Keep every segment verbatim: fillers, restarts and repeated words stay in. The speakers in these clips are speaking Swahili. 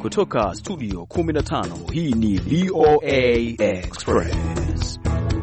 kutoka studio kumi na tano, hii ni V O A Express.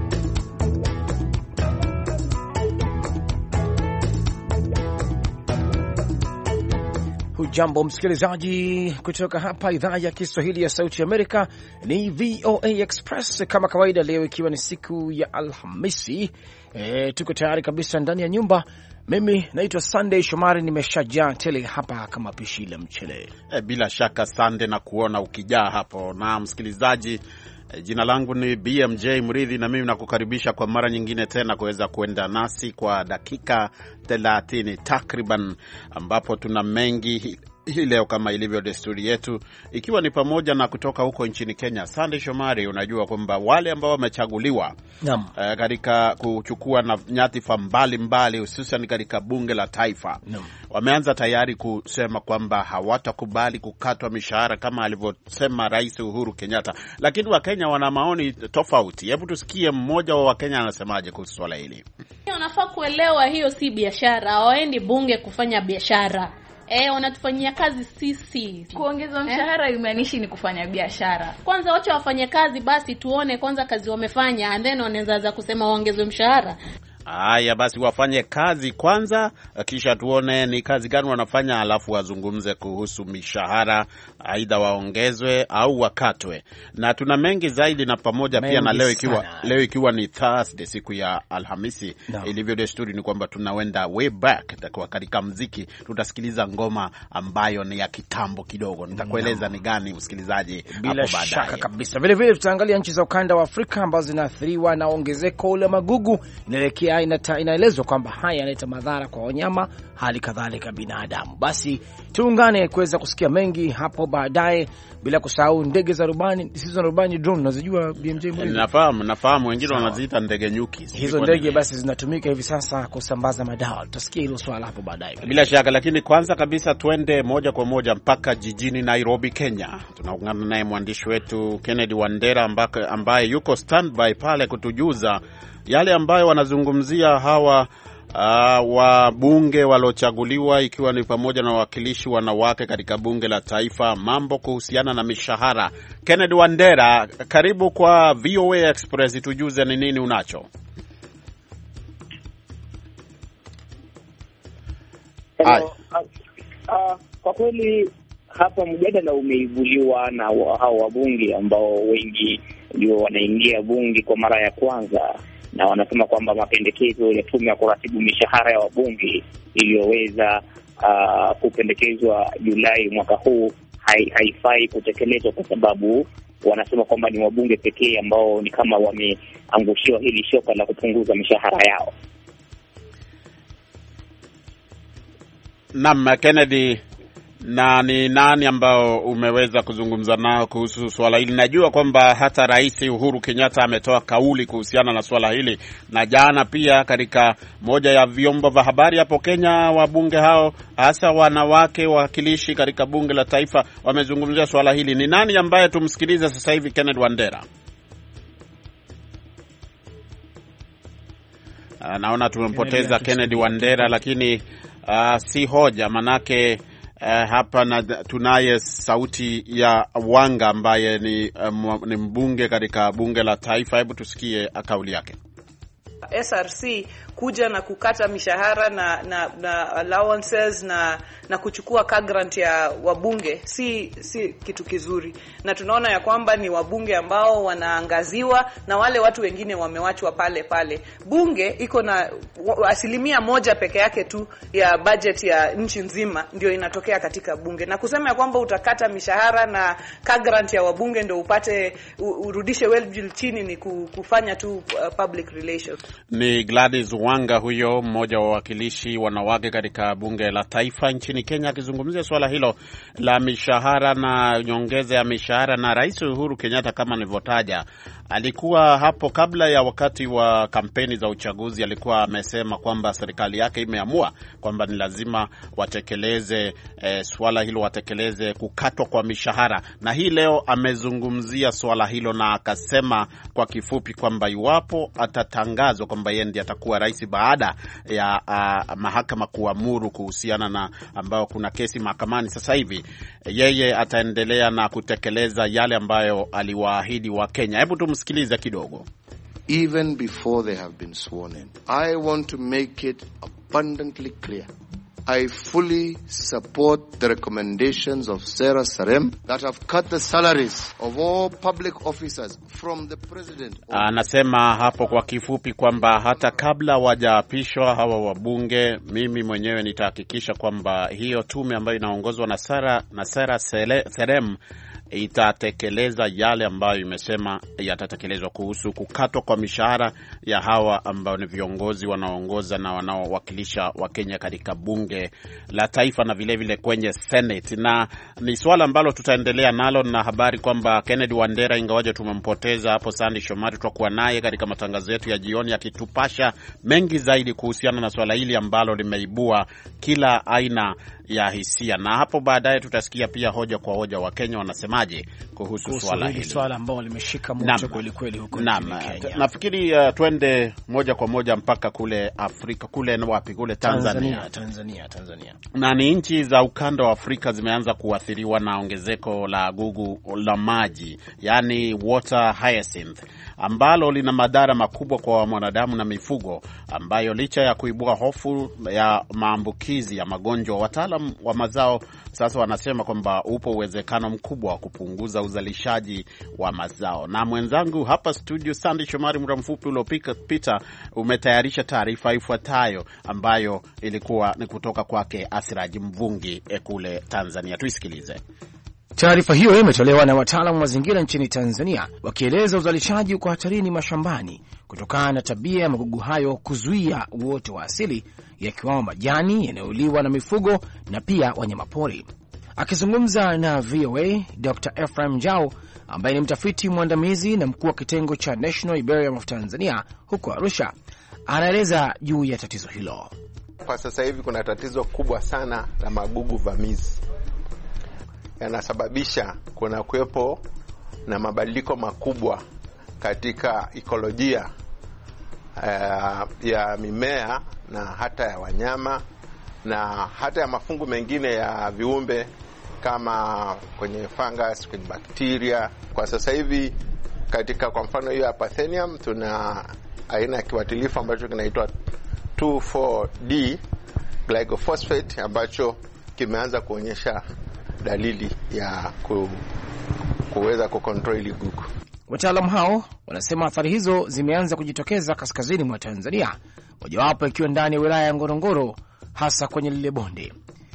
Hujambo msikilizaji kutoka hapa idhaa ya Kiswahili ya Sauti Amerika. Ni V O A Express kama kawaida, leo ikiwa ni siku ya Alhamisi. E, tuko tayari kabisa ndani ya nyumba. Mimi naitwa Sunday Shomari, nimeshajaa tele hapa kama pishi la mchele. E, bila shaka Sunday na kuona ukijaa hapo. Na msikilizaji, e, jina langu ni B M J Mridhi na mimi nakukaribisha kwa mara nyingine tena kuweza kuenda nasi kwa dakika thelathini takriban, ambapo tuna mengi hii leo kama ilivyo desturi yetu, ikiwa ni pamoja na kutoka huko nchini Kenya. Sunday Shomari, unajua kwamba wale ambao wamechaguliwa uh, katika kuchukua na nyadhifa mbalimbali hususan katika bunge la taifa Nam. wameanza tayari kusema kwamba hawatakubali kukatwa mishahara kama alivyosema Rais Uhuru Kenyatta, lakini Wakenya wana maoni tofauti. Hebu tusikie mmoja wa Wakenya anasemaje kuhusu swala hili. Unafaa kuelewa hiyo si biashara, hawaendi bunge kufanya biashara. Eh, wanatufanyia kazi sisi. Kuongeza mshahara eh, imaanishi ni kufanya biashara. Kwanza wacha wafanye kazi basi tuone kwanza kazi wamefanya, and then wanaweza kusema waongeze mshahara. Haya basi wafanye kazi kwanza, kisha tuone ni kazi gani wanafanya, alafu wazungumze kuhusu mishahara, aidha waongezwe au wakatwe. Na tuna mengi zaidi, na pamoja mengi pia na leo ikiwa sana. Leo ikiwa ni Thursday, siku ya Alhamisi, no. Ilivyo desturi ni kwamba tunawenda way back kwa katika muziki. Tutasikiliza ngoma ambayo ni ya kitambo kidogo. Nitakueleza no. ni gani msikilizaji hapo baadaye. Bila shaka kabisa. Vile vile tutaangalia nchi za ukanda wa Afrika ambazo zinaathiriwa na ongezeko la magugu. Inaelekea inaelezwa kwamba haya yanaleta madhara kwa wanyama, hali kadhalika binadamu. Basi tuungane kuweza kusikia mengi hapo baadaye, bila kusahau ndege za rubani, zisizo na rubani, drone. Unazijua B M J Mwini? Nafahamu, nafahamu wengine wanaziita ndege nyuki. Hizo ndege basi zinatumika hivi sasa kusambaza madawa. Tutasikia hilo swala hapo baadaye. Bila shaka, lakini kwanza kabisa twende moja kwa moja mpaka jijini Nairobi, Kenya. Tunaungana naye mwandishi wetu Kennedy Wandera ambake, ambaye yuko standby pale kutujuza yale ambayo wanazungumzia hawa uh, wabunge waliochaguliwa, ikiwa ni pamoja na wawakilishi wanawake katika bunge la taifa, mambo kuhusiana na mishahara. Kennedy Wandera, karibu kwa V O A Express, tujuze ni nini unacho. Hello. Uh, uh, kwa kweli hapa mjadala umeibuliwa na hao wabunge ambao wengi ndio wanaingia bunge kwa mara ya kwanza, na wanasema kwamba mapendekezo ya tume ya kuratibu mishahara ya wabunge iliyoweza uh, kupendekezwa Julai mwaka huu hai, haifai kutekelezwa, kwa sababu wanasema kwamba ni wabunge pekee ambao ni kama wameangushiwa hili shoka la kupunguza mishahara yao. Naam, Kennedy, na ni nani ambao umeweza kuzungumza nao kuhusu swala hili? Najua kwamba hata Rais Uhuru Kenyatta ametoa kauli kuhusiana na swala hili, na jana pia katika moja ya vyombo vya habari hapo Kenya, wabunge hao hasa wanawake wawakilishi katika bunge la taifa wamezungumzia swala hili. Ni nani ambaye tumsikilize sasa hivi, Kennedy Wandera? Naona tumempoteza Kennedy Wandera, lakini uh, si hoja, manake Uh, hapa na, tunaye sauti ya Wanga ambaye ni, um, ni mbunge katika bunge la taifa. Hebu tusikie kauli yake. S R C kuja na kukata mishahara na na, na allowances na na kuchukua car grant ya wabunge si si kitu kizuri, na tunaona ya kwamba ni wabunge ambao wanaangaziwa na wale watu wengine wamewachwa pale pale. Bunge iko na asilimia moja peke yake tu ya budget ya nchi nzima ndio inatokea katika bunge, na kusema ya kwamba utakata mishahara na car grant ya wabunge ndio upate urudishe well bill chini ni kufanya tu uh, public relations. Ni Gladys Wanga huyo, mmoja wa wawakilishi wanawake katika bunge la taifa nchini Kenya, akizungumzia swala hilo la mishahara na nyongeza ya mishahara. Na Rais Uhuru Kenyatta, kama nilivyotaja, alikuwa hapo kabla ya wakati wa kampeni za uchaguzi, alikuwa amesema kwamba serikali yake imeamua kwamba ni lazima watekeleze e, swala hilo, watekeleze kukatwa kwa mishahara. Na hii leo amezungumzia swala hilo na akasema kwa kifupi kwamba iwapo atatangazwa kwamba yeye ndiye atakuwa rais baada ya uh, mahakama kuamuru kuhusiana na ambao kuna kesi mahakamani sasa hivi, yeye ataendelea na kutekeleza yale ambayo aliwaahidi wa Kenya. Hebu tumsikilize kidogo. Even before they have been sworn in, I want to make it abundantly clear. I fully support the recommendations of Sarah Serem that have cut the salaries of all public officers from the president. Anasema hapo kwa kifupi kwamba hata kabla wajaapishwa hawa wabunge, mimi mwenyewe nitahakikisha kwamba hiyo tume ambayo inaongozwa na Sarah na Sarah Serem itatekeleza yale ambayo imesema yatatekelezwa kuhusu kukatwa kwa mishahara ya hawa ambao ni viongozi wanaoongoza na wanaowakilisha wa Kenya katika bunge la taifa na vile vile kwenye Senate. Na ni swala ambalo tutaendelea nalo, na habari kwamba Kennedy Wandera, ingawaje tumempoteza hapo, Sandy Shomari tutakuwa naye katika matangazo yetu ya jioni akitupasha mengi zaidi kuhusiana na swala hili ambalo limeibua kila aina ya hisia. Na hapo baadaye tutasikia pia hoja kwa hoja wa Kenya wanasemaje kuhusu swala hili, swala ambalo limeshika moto kweli kweli huko nchini Kenya. Nafikiri uh, twende moja kwa moja mpaka kule Afrika, kule wapi, kule Tanzania. Tanzania, Tanzania, Tanzania. Na ni nchi za ukanda wa Afrika zimeanza kuathiriwa na ongezeko la gugu la maji, yani water hyacinth, ambalo lina madhara makubwa kwa mwanadamu na mifugo, ambayo licha ya kuibua hofu ya maambukizi ya magonjwa, wataalamu wa mazao sasa wanasema kwamba upo uwezekano mkubwa wa kupunguza uzalishaji wa mazao. Na mwenzangu hapa studio Sandy Shomari, muda mfupi uliopita umetayarisha taarifa ifuatayo ambayo ilikuwa ni kutoka kwake Asiraji Mvungi kule Tanzania. Tuisikilize. Taarifa hiyo imetolewa na wataalamu wa mazingira nchini Tanzania, wakieleza uzalishaji uko hatarini mashambani kutokana na tabia ya magugu hayo kuzuia uoto wa asili, yakiwamo majani yanayoliwa na mifugo na pia wanyamapori. Akizungumza na V O A, Doctor Ephraim Njau ambaye ni mtafiti mwandamizi na mkuu wa kitengo cha National Herbarium of Tanzania huko Arusha, anaeleza juu ya tatizo hilo. Kwa sasa hivi kuna tatizo kubwa sana la magugu vamizi, yanasababisha kuna kuwepo na mabadiliko makubwa katika ekolojia uh, ya mimea na hata ya wanyama na hata ya mafungu mengine ya viumbe kama kwenye fungus, kwenye bakteria. Kwa sasa hivi katika kwa mfano hiyo ya Parthenium tuna aina ya kiwatilifu ambacho kinaitwa two four D glyphosate ambacho kimeanza kuonyesha dalili ya ku, kuweza kucontrol gugu. Wataalamu hao wanasema athari hizo zimeanza kujitokeza kaskazini mwa Tanzania, mojawapo ikiwa ndani ya wilaya ya Ngorongoro, hasa kwenye lile bonde.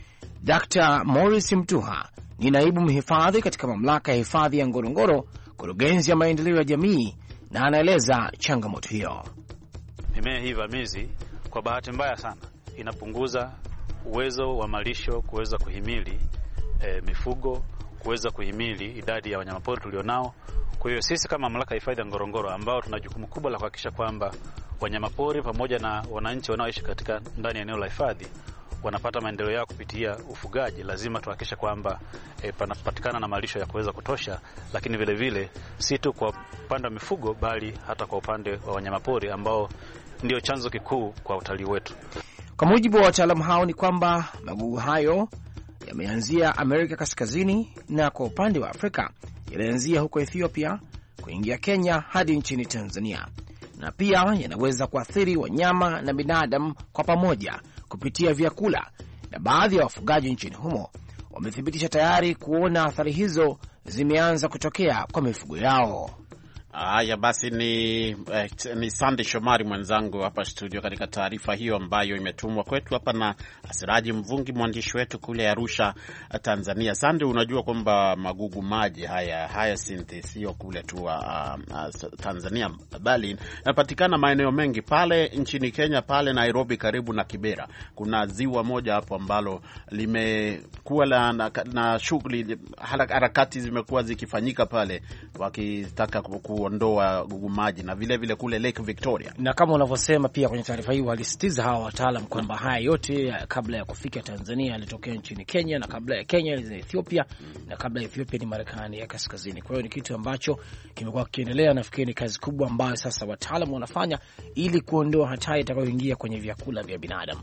Daktari Morris Mtuha ni naibu mhifadhi katika mamlaka ya hifadhi ya Ngorongoro, kurugenzi ya maendeleo ya jamii, na anaeleza changamoto hiyo. Mimea hii vamizi kwa bahati mbaya sana inapunguza uwezo wa malisho kuweza kuhimili e, mifugo, kuweza kuhimili idadi ya wanyamapori tulionao. Kwa hiyo sisi kama mamlaka ya hifadhi ya Ngorongoro, ambao tuna jukumu kubwa la kuhakikisha kwamba wanyamapori pamoja na wananchi wanaoishi katika ndani ya eneo la hifadhi wanapata maendeleo yao kupitia ufugaji, lazima tuhakikishe kwamba e, panapatikana na malisho ya kuweza kutosha, lakini vile vile si tu kwa upande wa mifugo bali hata kwa upande wa wanyamapori ambao ndio chanzo kikuu kwa utalii wetu. Kwa mujibu wa wataalamu hao ni kwamba magugu hayo yameanzia Amerika Kaskazini, na kwa upande wa Afrika yalianzia huko Ethiopia kuingia Kenya hadi nchini Tanzania, na pia yanaweza kuathiri wanyama na binadamu kwa pamoja kupitia vyakula, na baadhi ya wafugaji nchini humo wamethibitisha tayari kuona athari hizo zimeanza kutokea kwa mifugo yao. Haya basi, ni eh, ni Sandy Shomari mwenzangu hapa studio katika taarifa hiyo ambayo imetumwa kwetu hapa na Asiraji Mvungi, mwandishi wetu kule Arusha, Tanzania. Sandy, unajua kwamba magugu maji haya hyacinth sio kule tu uh, uh, Tanzania, bali yanapatikana maeneo mengi pale nchini Kenya, pale Nairobi karibu na Kibera. Kuna ziwa moja hapo ambalo limekuwa na, na, na shughuli, harakati zimekuwa zikifanyika pale wakitaka ku kuondoa gugumaji na vile vile kule Lake Victoria. Na kama unavyosema pia kwenye taarifa hii walisitiza hawa wataalam kwamba haya yote kabla ya kufika Tanzania yalitokea nchini Kenya, na kabla ya Kenya ni Ethiopia, na kabla ya Ethiopia ni Marekani ya kaskazini. Kwa hiyo ni kitu ambacho kimekuwa kiendelea. Nafikiri ni kazi kubwa ambayo sasa wataalam wanafanya ili kuondoa hatari itakayoingia kwenye vyakula vya binadamu.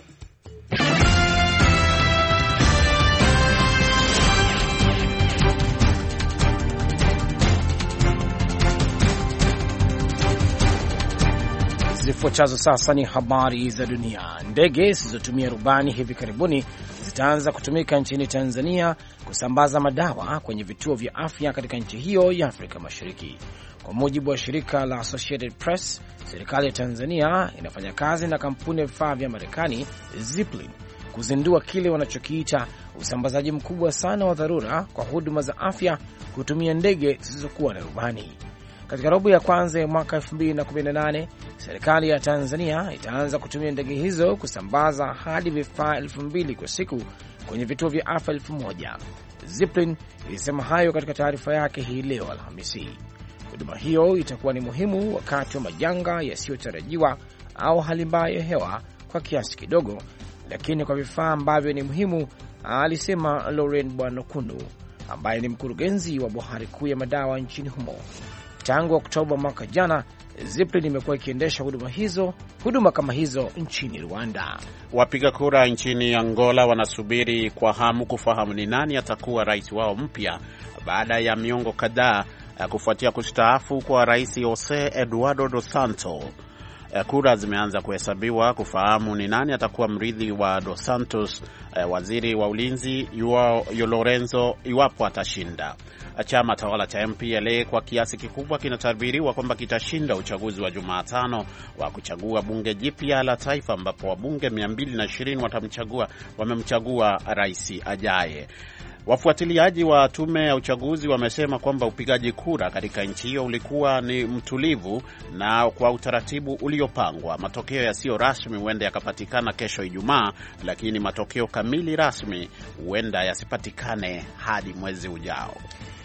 Zifuatazo sasa ni habari za dunia. Ndege zisizotumia rubani hivi karibuni zitaanza kutumika nchini Tanzania kusambaza madawa kwenye vituo vya afya katika nchi hiyo ya Afrika Mashariki. Kwa mujibu wa shirika la Associated Press, serikali ya Tanzania inafanya kazi na kampuni ya vifaa vya Marekani Zipline kuzindua kile wanachokiita usambazaji mkubwa sana wa dharura kwa huduma za afya kutumia ndege zisizokuwa na rubani. Katika robo ya kwanza ya mwaka elfu mbili na kumi na nane, serikali ya Tanzania itaanza kutumia ndege hizo kusambaza hadi vifaa elfu mbili kwa siku kwenye vituo vya afya elfu moja. Zipline ilisema hayo katika taarifa yake hii leo Alhamisi. Huduma hiyo itakuwa ni muhimu wakati wa majanga yasiyotarajiwa au hali mbaya ya hewa kwa kiasi kidogo, lakini kwa vifaa ambavyo ni muhimu, alisema Lauren Bwanokundu ambaye ni mkurugenzi wa bohari kuu ya madawa nchini humo. Tangu Oktoba mwaka jana, Zipline imekuwa ikiendesha huduma hizo, huduma kama hizo nchini Rwanda. Wapiga kura nchini Angola wanasubiri kwa hamu kufahamu ni nani atakuwa rais wao mpya baada ya miongo kadhaa kufuatia kustaafu kwa Rais Jose Eduardo dos Santos. Kura zimeanza kuhesabiwa kufahamu ni nani atakuwa mrithi wa dos Santos, waziri wa ulinzi Joao Lorenzo, iwapo atashinda. Chama tawala cha M P L A kwa kiasi kikubwa kinatabiriwa kwamba kitashinda uchaguzi wa Jumatano wa kuchagua bunge jipya la taifa, ambapo wabunge mia mbili na ishirini watamchagua wamemchagua rais ajaye. Wafuatiliaji wa tume ya uchaguzi wamesema kwamba upigaji kura katika nchi hiyo ulikuwa ni mtulivu na kwa utaratibu uliopangwa. Matokeo yasiyo rasmi huenda yakapatikana kesho Ijumaa, lakini matokeo kamili rasmi huenda yasipatikane hadi mwezi ujao.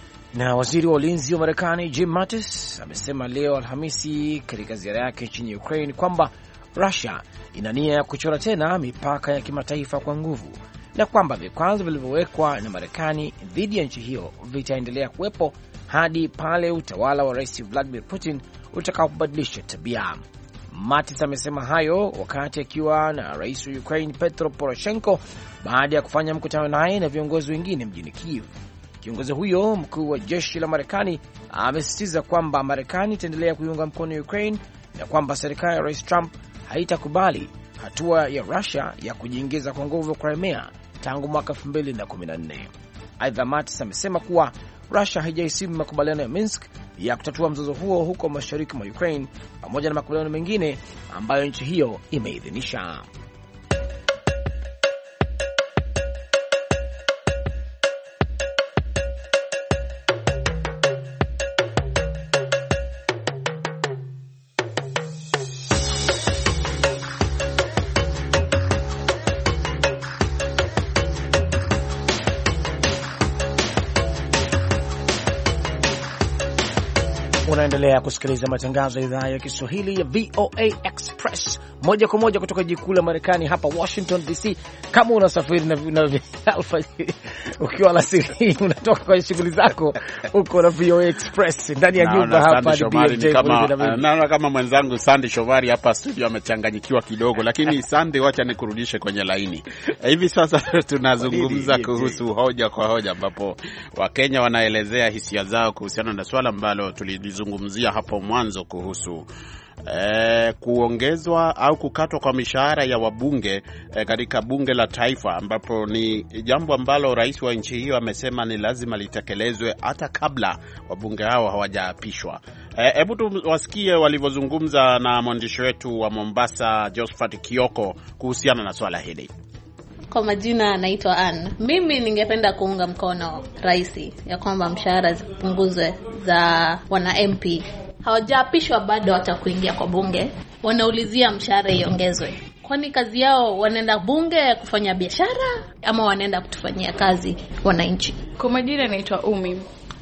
Na waziri wa ulinzi wa Marekani Jim Mattis amesema leo Alhamisi katika ziara yake nchini Ukraine kwamba Russia ina nia ya kuchora tena mipaka ya kimataifa kwa nguvu, na kwamba vikwazo vilivyowekwa na Marekani dhidi ya nchi hiyo vitaendelea kuwepo hadi pale utawala wa Rais Vladimir Putin utakapobadilisha tabia. Mattis amesema hayo wakati akiwa na Rais wa Ukraine Petro Poroshenko baada ya kufanya mkutano naye na viongozi wengine mjini Kiev. Kiongozi huyo mkuu wa jeshi la Marekani amesisitiza kwamba Marekani itaendelea kuiunga mkono Ukraine na kwamba serikali ya Rais Trump haitakubali hatua ya Russia ya kujiingiza kwa nguvu Crimea tangu mwaka elfu mbili na kumi na nne. Aidha, Mattis amesema kuwa Russia haijaheshimu makubaliano ya Minsk ya kutatua mzozo huo huko mashariki mwa Ukraine pamoja na makubaliano mengine ambayo nchi hiyo imeidhinisha. Unaendelea kusikiliza matangazo ya idhaa ya Kiswahili ya V O A Express moja kwa moja kutoka jikuu la Marekani hapa Washington D C. Kama unasafiri na, na alfajiri ukiwa alasiri unatoka kwa shughuli zako uko na V O A Express ndani ya nyumba hapa ni B M J. Naona kama mwenzangu Sandy Shovari hapa studio amechanganyikiwa kidogo, lakini Sandy, wacha nikurudishe kwenye laini. Hivi sasa tunazungumza kuhusu hoja kwa hoja, ambapo Wakenya wanaelezea hisia zao kuhusiana na swala ambalo tulizungumzia hapo mwanzo kuhusu E, kuongezwa au kukatwa kwa mishahara ya wabunge e, katika bunge la taifa, ambapo ni jambo ambalo rais wa nchi hiyo amesema ni lazima litekelezwe hata kabla wabunge hao hawajaapishwa. Hebu e, tuwasikie walivyozungumza na mwandishi wetu wa Mombasa Josephat Kioko kuhusiana na swala hili. Kwa majina naitwa Ann. Mimi ningependa kuunga mkono rais ya kwamba mshahara zipunguzwe za wana M P. Hawajaapishwa bado hata kuingia kwa bunge, wanaulizia mshahara iongezwe. Kwani kazi yao wanaenda bunge kufanya biashara ama wanaenda kutufanyia kazi wananchi? Kwa majina naitwa Umi.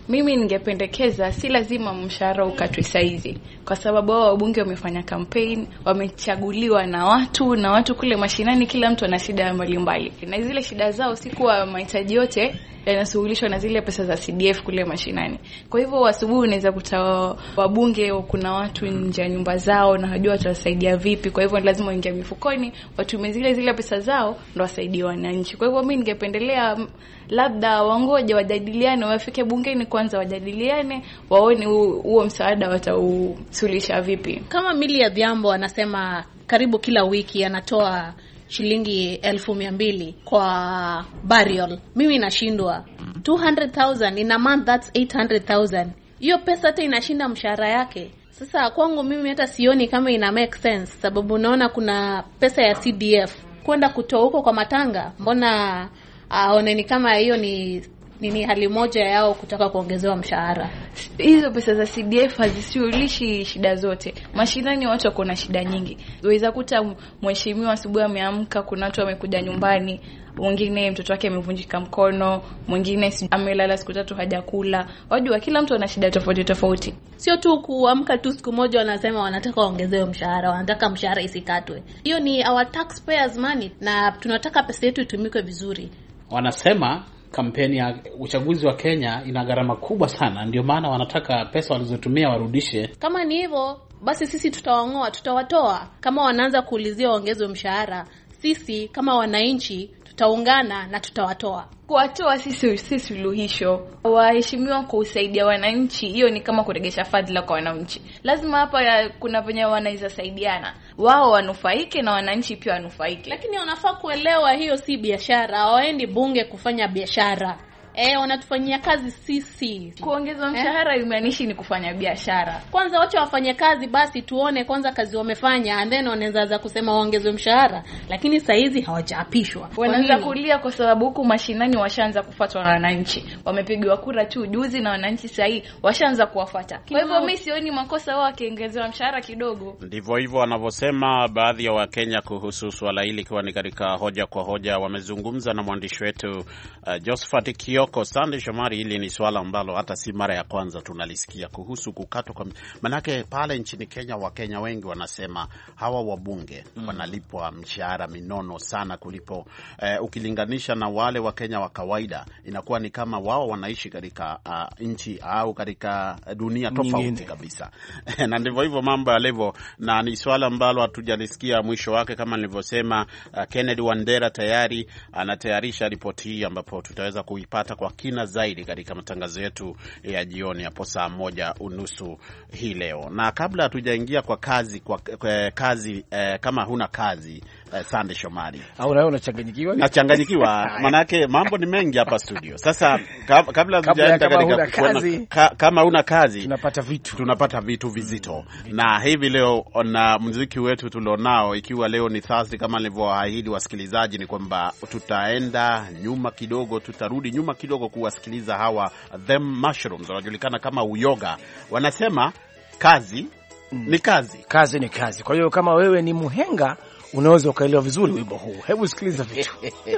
Mimi ningependekeza si lazima mshahara ukatwe saizi, kwa sababu wao wabunge wamefanya campaign, wamechaguliwa na watu na watu kule mashinani, kila mtu ana shida mbalimbali. Na zile shida zao si kuwa mahitaji yote yanasuluhishwa na zile pesa za C D F kule mashinani. Kwa hivyo asubuhi unaweza kuta wabunge kuna watu nje ya nyumba zao na hajua watawasaidia vipi. Kwa hivyo lazima waingie mifukoni, watumie zile zile pesa zao ndio wasaidie wananchi. Kwa hivyo mimi ningependelea labda wangoje wajadiliane, wafike bungeni kwanza wajadiliane, waone huo msaada watausuluhisha vipi. Kama Millie Adhiambo anasema karibu kila wiki anatoa shilingi elfu mia mbili kwa burial, mimi nashindwa. two hundred thousand in a month, that's eight hundred thousand. Hiyo pesa hata inashinda mshahara yake. Sasa kwangu mimi hata sioni kama ina make sense, sababu unaona kuna pesa ya C D F kwenda kutoa huko kwa matanga. Mbona aone uh, kama hiyo ni nini hali moja yao kutaka kuongezewa mshahara? Hizo pesa za C D F hazisuluhishi shida zote. Mashinani watu wako na shida nyingi. Unaweza kuta mheshimiwa asubuhi ameamka, kuna watu wamekuja nyumbani, mwingine mtoto wake amevunjika mkono, mwingine amelala siku tatu hajakula. Wajua kila mtu ana shida tofauti tofauti. Sio tu kuamka tu siku moja wanasema wanataka waongezewe mshahara, wanataka mshahara isikatwe. Hiyo ni our taxpayers money na tunataka pesa yetu itumike vizuri. Wanasema kampeni ya uchaguzi wa Kenya ina gharama kubwa sana, ndio maana wanataka pesa walizotumia warudishe. Kama ni hivyo, basi sisi tutawangoa, tutawatoa. Kama wanaanza kuulizia waongezwe mshahara, sisi kama wananchi tutaungana na tutawatoa. Kuwatoa sisi si suluhisho. Waheshimiwa kusaidia wananchi, hiyo ni kama kuregesha fadhila kwa wananchi. Lazima hapa ya, kuna venye wanaweza saidiana. Wao wanufaike na wananchi pia wanufaike. Lakini wanafaa kuelewa hiyo si biashara. Hawaendi bunge kufanya biashara. Eh, wanatufanyia kazi sisi. Kuongeza mshahara eh, imaanishi ni kufanya biashara. Kwanza wacha wafanye kazi basi tuone kwanza kazi wamefanya, and then wanaanza kusema waongezwe mshahara. Lakini saa hizi hawajaapishwa. Wanaanza kulia kwa sababu huku mashinani washaanza kufuatwa na wananchi. Wamepigwa kura tu juzi na wananchi saa hii washaanza kuwafuata. Kwa hivyo mimi sioni makosa wao wakiongezewa mshahara kidogo. Ndivyo hivyo wanavyosema baadhi ya Wakenya kuhusu swala hili, kwa ni katika hoja kwa hoja. Wamezungumza na mwandishi wetu uh, Josephat Kioko. Sande Shomari, hili ni swala ambalo hata si mara ya kwanza tunalisikia kuhusu kukatwa kwa, manake pale nchini Kenya Wakenya wengi wanasema hawa wabunge mm. wanalipwa mshahara minono sana kulipo eh, ukilinganisha na wale Wakenya wa kawaida. Inakuwa ni kama wao wanaishi katika uh, nchi au katika dunia tofauti kabisa. Na ndivyo hivyo mambo yalivyo, na ni swala ambalo hatujalisikia mwisho wake. Kama nilivyosema, uh, Kennedy Wandera tayari anatayarisha ripoti hii ambapo tutaweza kuipata kwa kina zaidi katika matangazo yetu ya jioni hapo saa moja unusu hii leo. Na kabla hatujaingia kwa kazi kwa, kwa kazi eh, kama huna kazi eh, Sande Shomari, au nawe unachanganyikiwa? Nachanganyikiwa manake mambo ni mengi hapa studio. Sasa kab, kabla hatujaenda katika kazi, ka, kama huna kazi tunapata vitu tunapata vitu vizito. Mm. Na hivi leo na muziki wetu tulionao, ikiwa leo ni Thursday kama nilivyoahidi wasikilizaji, ni kwamba tutaenda nyuma kidogo, tutarudi nyuma kidogo kuwasikiliza hawa Them Mushrooms, wanajulikana kama uyoga. Wanasema kazi mm. ni kazi, kazi ni kazi. Kwa hiyo kama wewe ni muhenga unaweza ukaelewa vizuri wimbo huu. Hebu sikiliza vitu.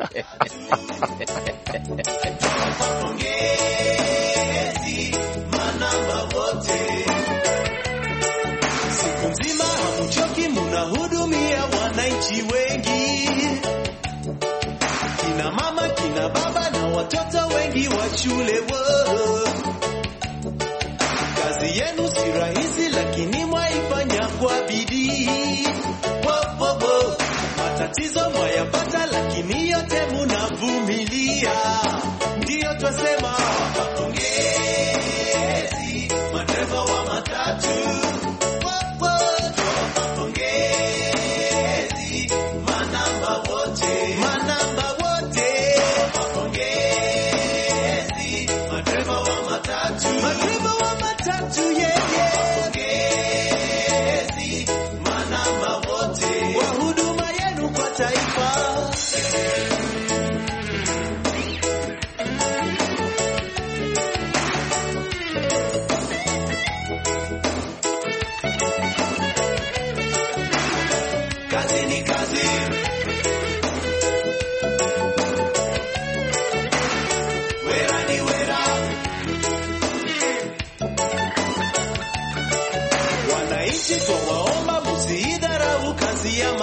Siku nzima hamuchoki, mnahudumia wananchi wengi, kina mama, kina baba na watoto wengi wa shule. Wo, kazi yenu si rahisi, lakini mwaifanya kwa bidii. Wo, wo, wo, matatizo mwayapata, lakini yote munavumilia. Ndiyo twasema pongezi madereva wa matatu.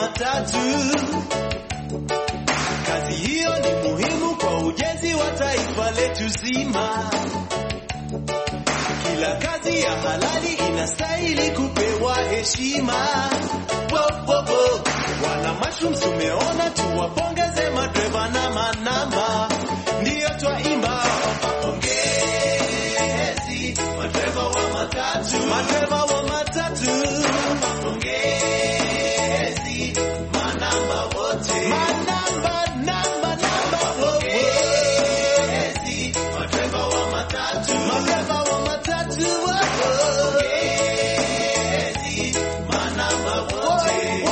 matatu. Kazi hiyo ni muhimu kwa ujenzi wa taifa letu zima. Kila kazi ya halali inastahili kupewa heshima. Wo, wo, wo. Wana mushrooms tumeona, tuwapongeze madreva na manamba. Ndiyo twaimba pongezi madreva wa matatu, madreva wa matatu. Pongezi manamba wote, manamba namba namba pongezi madreva wa matatu, madreva wa matatu. Pongezi manamba wote.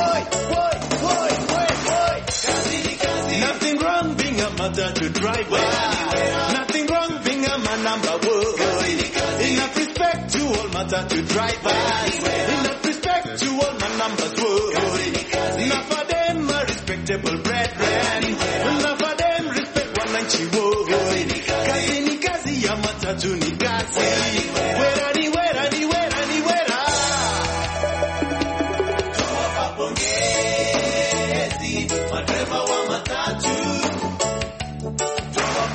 Nothing wrong being a matatu driver. Nothing wrong being a manamba woman. Enough respect to all matatu drivers. Enough respect to all manambas woman. Enough of them are respectable brethren. Enough of them respect wananchi woman. Kazi ni kazi ya matatu ni kazi. Wera ni wera ni wera ni wera. Toa pongezi madreva wa matatu. Toa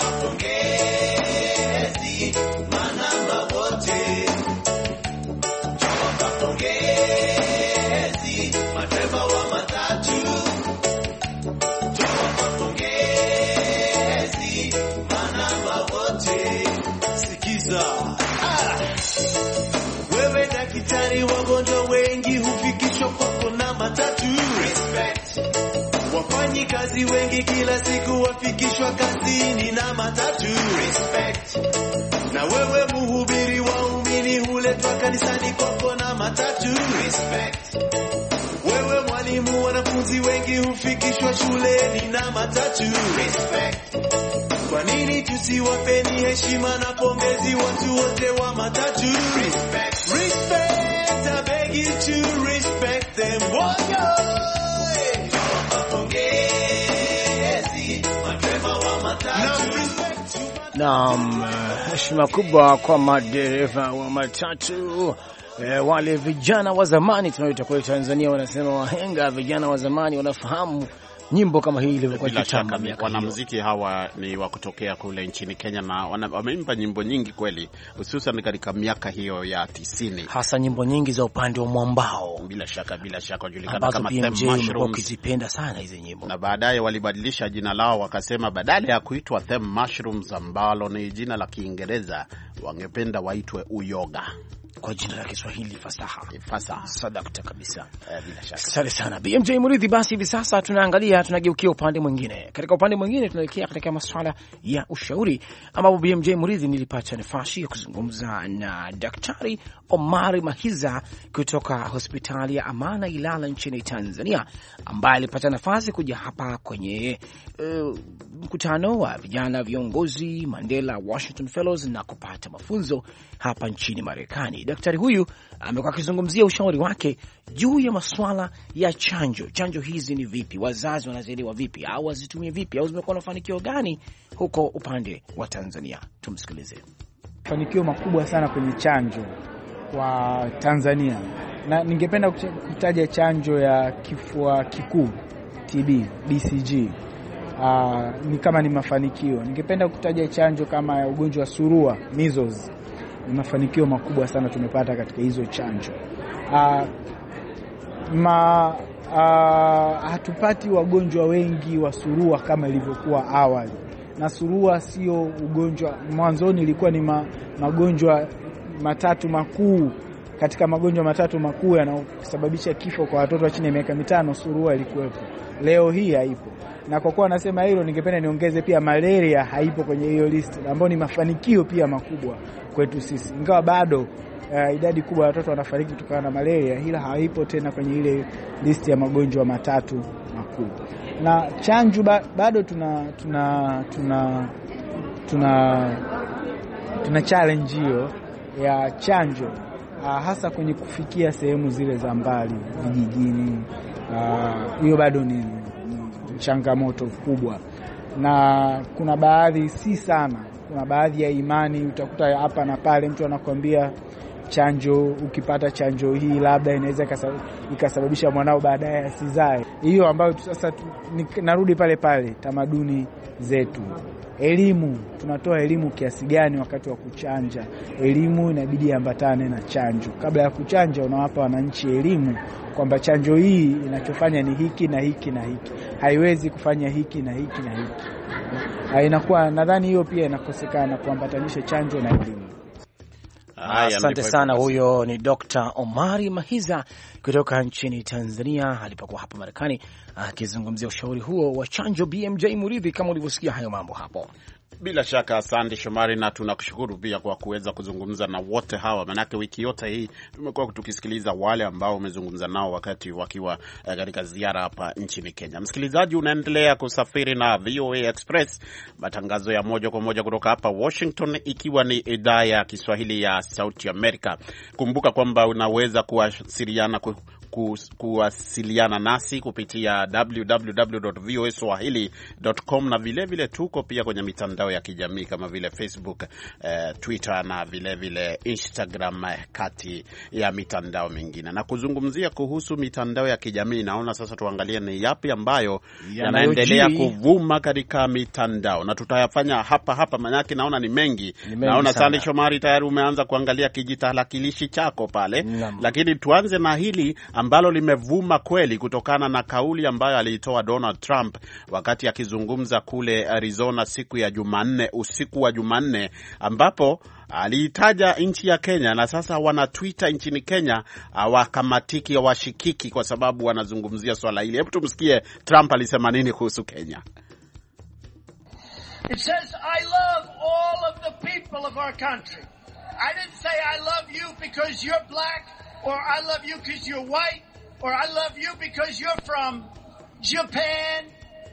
pongezi manamba wote. Toa pongezi madreva wa matatu. Toa pongezi manamba wote. Sikiza. Ah! Wewe daktari, wagonjwa wengi hufikishwa kwako na matatu. Respect. Wafanyi kazi wengi kila siku wafikishwa kazini na matatu. Respect. Na wewe mhubiri waumini huletwa kanisani kwako na matatu. Respect. Wewe mwalimu, wanafunzi wengi hufikishwa shuleni na matatu. Respect. Kwa nini tusiwapeni heshima na pongezi watu wote wa matatu? Respect. Respect. I beg you to respect them. Woyo. Pongezi madreva wa matatu. Naam, heshima kubwa kwa madereva wa matatu. E, wale vijana wa zamani tunaoita kwa Tanzania wanasema wahenga, vijana wa zamani wanafahamu nyimbo kama hii ile kwa kitamba. Wanamuziki hawa ni wa kutokea kule nchini Kenya na wameimba nyimbo nyingi kweli, hususan katika miaka hiyo ya tisini, hasa nyimbo nyingi za upande wa mwambao. Bila shaka bila shaka wajulikana kama Them Mushrooms, ukizipenda sana hizo nyimbo. Na baadaye walibadilisha jina lao, wakasema badala ya kuitwa Them Mushrooms ambalo ni jina la Kiingereza, wangependa waitwe Uyoga kwa jina la Kiswahili fasaha. Fasaha. Sadakta kabisa. Eh, bila shaka. Asante sana B M J Muridhi. Basi hivi sasa tunaangalia, tunageukia upande mwingine. Katika upande mwingine tunaelekea katika masuala ya ushauri, ambapo B M J Muridhi nilipata nafasi ya kuzungumza na Daktari Omari Mahiza kutoka hospitali ya Amana Ilala nchini Tanzania, ambaye alipata nafasi kuja hapa kwenye uh, mkutano wa vijana viongozi Mandela Washington Fellows na kupata mafunzo hapa nchini Marekani. Daktari huyu amekuwa akizungumzia ushauri wake juu ya masuala ya chanjo. Chanjo hizi ni vipi? Wazazi wanazielewa vipi? Au wazitumie vipi? Au zimekuwa na mafanikio gani huko upande wa Tanzania? Tumsikilize. Mafanikio makubwa sana kwenye chanjo kwa Tanzania. Na ningependa kutaja chanjo ya kifua kikuu T B, B C G. Uh, ni kama ni mafanikio. Ningependa kutaja chanjo kama ya ugonjwa wa surua, measles. Ni mafanikio makubwa sana tumepata katika hizo chanjo. Uh, ma uh, hatupati wagonjwa wengi wa surua kama ilivyokuwa awali. Na surua sio ugonjwa, mwanzoni ilikuwa ni ma, magonjwa matatu makuu. Katika magonjwa matatu makuu yanayosababisha kifo kwa watoto wa chini ya miaka mitano, surua ilikuwepo. Leo hii haipo. Na kwa kuwa nasema hilo, ningependa niongeze pia malaria haipo kwenye hiyo list, ambayo ni mafanikio pia makubwa kwetu sisi. Ingawa bado uh, idadi kubwa ya watoto wanafariki kutokana na malaria, ila haipo tena kwenye ile list ya magonjwa matatu makuu. Na chanjo ba, bado tuna tuna tuna tuna tuna challenge hiyo ya chanjo, uh, hasa kwenye kufikia sehemu zile za mbali vijijini. Hiyo uh, bado ni changamoto kubwa, na kuna baadhi si sana, kuna baadhi ya imani utakuta hapa na pale mtu anakuambia chanjo, ukipata chanjo hii labda inaweza ikasababisha mwanao baadaye asizae. Hiyo ambayo sasa narudi pale pale tamaduni zetu. Elimu, tunatoa elimu kiasi gani wakati wa kuchanja? Elimu inabidi iambatane na chanjo. Kabla ya kuchanja unawapa wananchi elimu kwamba chanjo hii inachofanya ni hiki na hiki na hiki. Haiwezi kufanya hiki na hiki na hiki. Inakuwa nadhani hiyo pia inakosekana kuambatanisha chanjo na elimu. Asante sana. Huyo ni Doctor Omari Mahiza kutoka nchini Tanzania alipokuwa hapa Marekani akizungumzia ushauri huo wa chanjo. B M J Muridhi, kama ulivyosikia hayo mambo hapo. Bila shaka asante Shomari, na tunakushukuru pia kwa kuweza kuzungumza na wote hawa, manake wiki yote hii tumekuwa tukisikiliza wale ambao umezungumza nao wakati wakiwa uh, katika ziara hapa nchini Kenya. Msikilizaji, unaendelea kusafiri na V O A Express, matangazo ya moja kwa moja kutoka hapa Washington, ikiwa ni idhaa ya Kiswahili ya Sauti Amerika. Kumbuka kwamba unaweza kuwasiliana ku kuwasiliana nasi kupitia w w w dot v o a swahili dot com, na vile vile tuko pia kwenye mitandao ya kijamii kama vile Facebook, eh, Twitter na vile vile Instagram, kati ya mitandao mingine. Na kuzungumzia kuhusu mitandao ya kijamii, naona sasa tuangalie ni yapi ambayo yanaendelea kuvuma katika mitandao, na tutayafanya hapa hapa manake naona ni mengi, ni mengi naona Sandi Shomari tayari umeanza kuangalia kijitalakilishi chako pale. Naam. Lakini tuanze na hili ambalo limevuma kweli kutokana na kauli ambayo aliitoa Donald Trump wakati akizungumza kule Arizona siku ya Jumanne, usiku wa Jumanne, ambapo aliitaja nchi ya Kenya, na sasa wana Twitter nchini Kenya hawakamatiki, hawashikiki kwa sababu wanazungumzia swala hili. Hebu tumsikie Trump alisema nini kuhusu Kenya. It says I love all of the people of our country. I didn't say I love you because you're black, or I love you because you're white, or I love you because you're from Japan,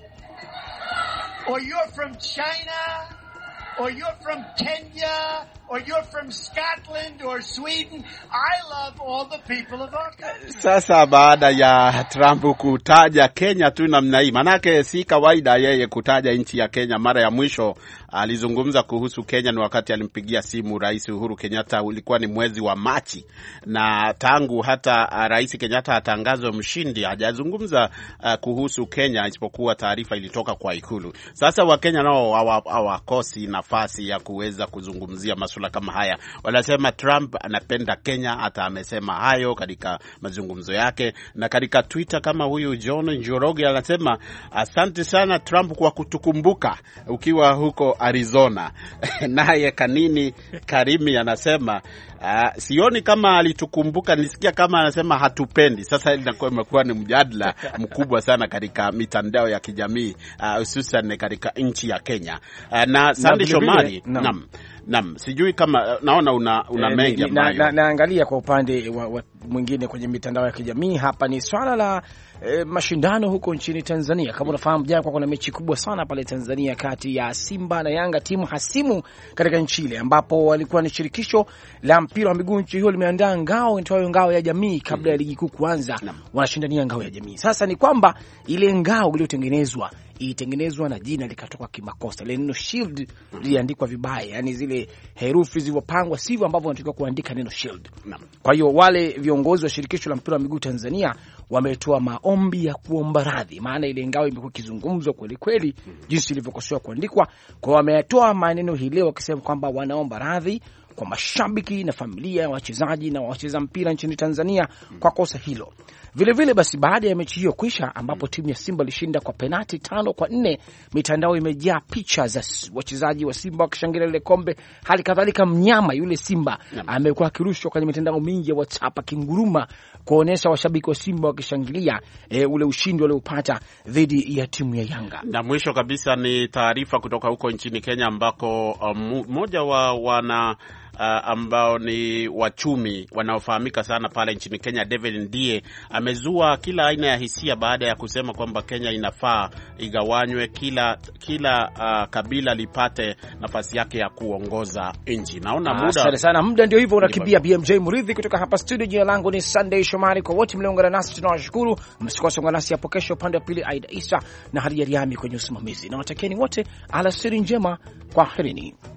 or you're from China, or you're from Kenya, or you're from Scotland or Sweden. I love all the people of our country. Sasa baada ya Trump kutaja Kenya tu namna hii, manake si kawaida yeye kutaja nchi ya Kenya. Mara ya mwisho alizungumza kuhusu Kenya ni wakati alimpigia simu Rais Uhuru Kenyatta, ulikuwa ni mwezi wa Machi, na tangu hata Rais Kenyatta atangazwe mshindi hajazungumza uh, kuhusu Kenya, isipokuwa taarifa ilitoka kwa Ikulu. Sasa Wakenya nao hawakosi nafasi ya kuweza kuzungumzia masuala kama haya. Wanasema Trump anapenda Kenya, hata amesema hayo katika mazungumzo yake. Na katika Twitter kama huyu John Njoroge anasema asante sana Trump kwa kutukumbuka ukiwa huko Arizona. Naye Kanini Karimi anasema Uh, sioni kama alitukumbuka, nisikia kama anasema hatupendi. Sasa inakuwa imekuwa ni mjadala mkubwa sana katika mitandao ya kijamii, hususan uh, katika nchi ya Kenya. Uh, na Sandi Shomari, naam. Naam, sijui kama naona una, una eh, mengi ambayo na, na, naangalia kwa upande wa, wa mwingine kwenye mitandao ya kijamii. Hapa ni swala la e, mashindano huko nchini Tanzania. Kama unafahamu, jana kwa kuna mechi kubwa sana pale Tanzania kati ya Simba na Yanga, timu hasimu katika nchi ile, ambapo walikuwa ni shirikisho la mpira wa miguu nchi hiyo limeandaa ngao inaitwayo ngao ya jamii kabla ya ligi kuu kuanza. Wanashindania ngao ya jamii. Sasa ni kwamba ile ngao iliyotengenezwa ilitengenezwa na jina likatoka kimakosa. Ile neno shield liliandikwa vibaya, yani zile herufi zilizopangwa sivyo ambavyo wanatakiwa kuandika neno shield. Kwa hiyo wale viongozi wa shirikisho la mpira wa miguu Tanzania wametoa maombi ya kuomba radhi, maana ile ngao imekuwa kizungumzo kweli kweli jinsi ilivyokosoa kuandikwa. Kwa hiyo wametoa maneno hii leo wakisema kwamba wanaomba radhi kwa mashabiki na familia ya wachezaji na wacheza mpira nchini Tanzania kwa kosa hilo. Vile vile basi, baada ya mechi hiyo kuisha, ambapo timu ya Simba ilishinda kwa penati tano kwa nne, mitandao imejaa picha za wachezaji wa Simba wakishangilia ile kombe. Hali kadhalika mnyama yule Simba amekuwa akirushwa kwenye mitandao mingi ya WhatsApp kinguruma kuonesha washabiki wa Simba wakishangilia e, ule ushindi waliopata dhidi ya timu ya Yanga. Na mwisho kabisa ni taarifa kutoka huko nchini Kenya ambako mmoja um, wa wana Uh, ambao ni wachumi wanaofahamika sana pale nchini Kenya, David Ndie, amezua kila aina ya hisia baada ya kusema kwamba Kenya inafaa igawanywe, kila kila uh, kabila lipate nafasi yake ya kuongoza nchi. Naona muda asante sana, muda ndio hivyo unakimbia. B M J Muridhi kutoka hapa studio, jina langu ni Sunday Shomari. Kwa wote mliungana nasi tunawashukuru. Msikose kuungana nasi hapo kesho upande wa pili, Aida Isa na Hadi Riami kwenye usimamizi. Na watakieni wote alasiri njema, kwaherini.